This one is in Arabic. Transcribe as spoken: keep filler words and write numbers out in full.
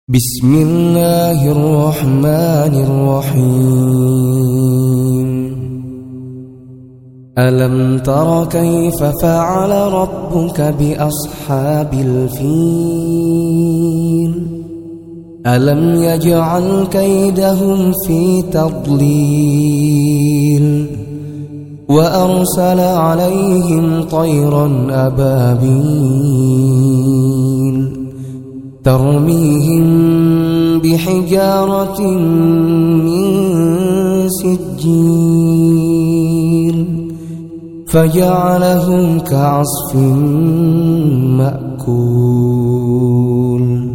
بسم الله الرحمن الرحيم ألم تر كيف فعل ربك بأصحاب الفيل ألم يجعل كيدهم في تضليل وأرسل عليهم طيرا أبابيل ترميهم بحجارة من سجيل فجعلهم كعصف مأكول